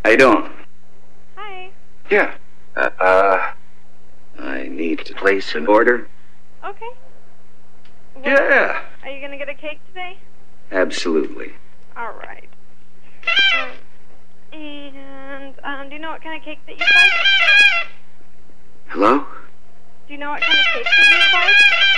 How you doing? Hi. Yeah. I need to place an order. Okay. Well, Yeah. Are you gonna get a cake today? Absolutely. All right. Do you know what kind of cake that you'd like? Hello? Do you know what kind of cake that you'd like?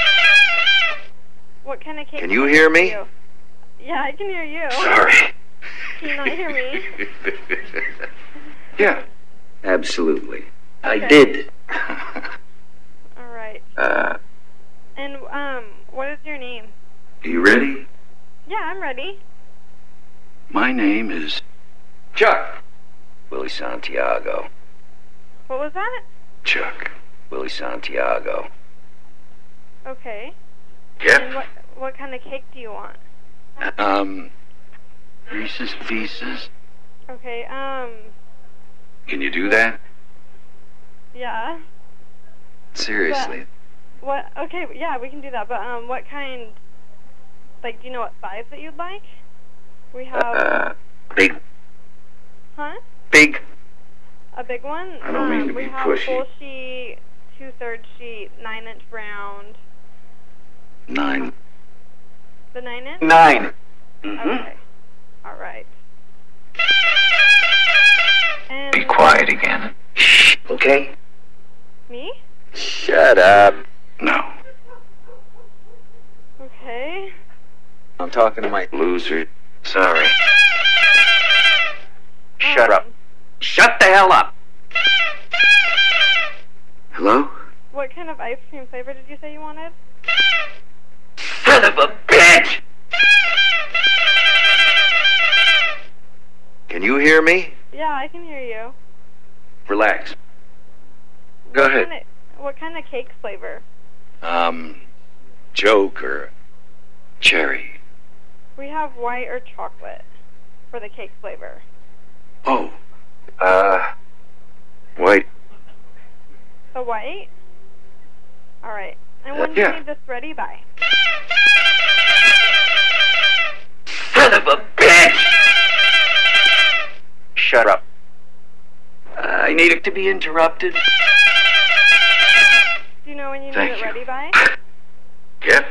What kind of cake? Can you hear me? Yeah, I can hear you. Sorry. Can you not hear me? Yeah. Absolutely. I Okay. did. All right. And what is your name? You ready? Yeah, I'm ready. My name is Chuck. Willie Santiago. What was that? Chuck. Willie Santiago. Okay. Yep. And what kind of cake do you want? Reese's Pieces. Okay. Can you do that? Yeah. Seriously. What? Okay, yeah, we can do that. But what kind? Like, do you know what size that you'd like? We have. Big. Huh? Big. A big one? I don't mean to we be have pushy. full sheet, 2/3 sheet, 9-inch round. 9. The 9-inch? 9. Okay. All right. And Be quiet again. Shh. Okay? me? Shut up. No. Okay. I'm talking to my loser. Sorry. Shut up. Shut the hell up. Hello? What kind of ice cream flavor did you say you wanted? Son of a bitch! Can you hear me? Yeah, I can hear you. Relax. Go ahead. What kind of cake flavor? Joke or cherry. We have white or chocolate for the cake flavor. Oh. White. The white? All right. And when do yeah. you need this ready by? Son of a bitch! Shut up. I need it to be interrupted. Do you know when you need Thank it you. ready by? Yep.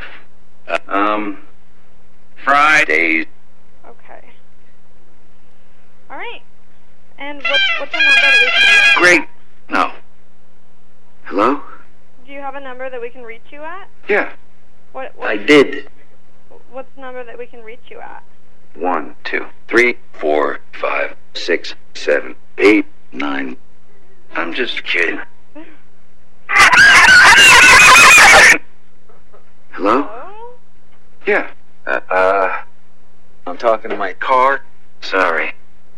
Fridays. Okay. All right. And what's the number that we can reach? Great. No. Hello? Do you have a number that we can reach you at? Yeah. What I did. What's the number that we can reach you at? 1, 2, 3, 4, 5, 6, 7, 8, 9. I'm just kidding. Hello? Hello? Yeah. I'm talking to my car. Sorry.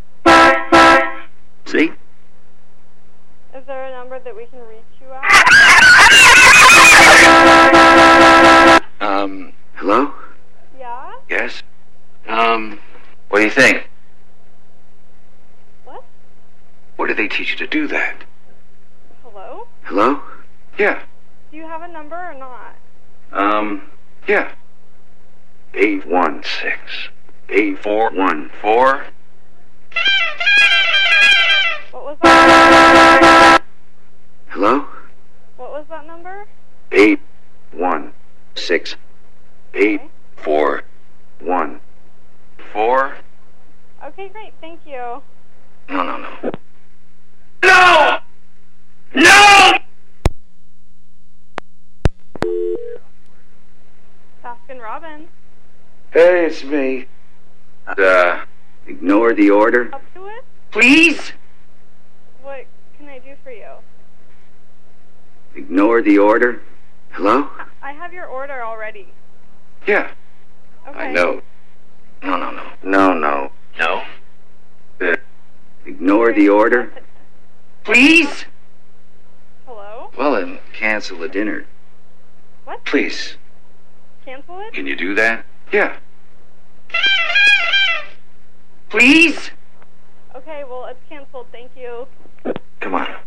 See? Is there a number that we can reach you at? Hello? Yeah? Yes? What do you think? What? What did they teach you to do that? Hello? Hello? Yeah. Do you have a number or not? Yeah. 816 8414. What was that? Hello? What was that number? 816 8414. Okay, great. Thank you. No. No! No! Baskin Robbins. Hey, it's me. Ignore the order. Up to it? Please? What can I do for you? Ignore the order. Hello? I have your order already. Yeah. Okay. I know. No. Ignore the order. Please? Hello? Well, then cancel the dinner. What? Please. Cancel it? Can you do that? Yeah. Please? Okay, well, it's canceled. Thank you. Come on.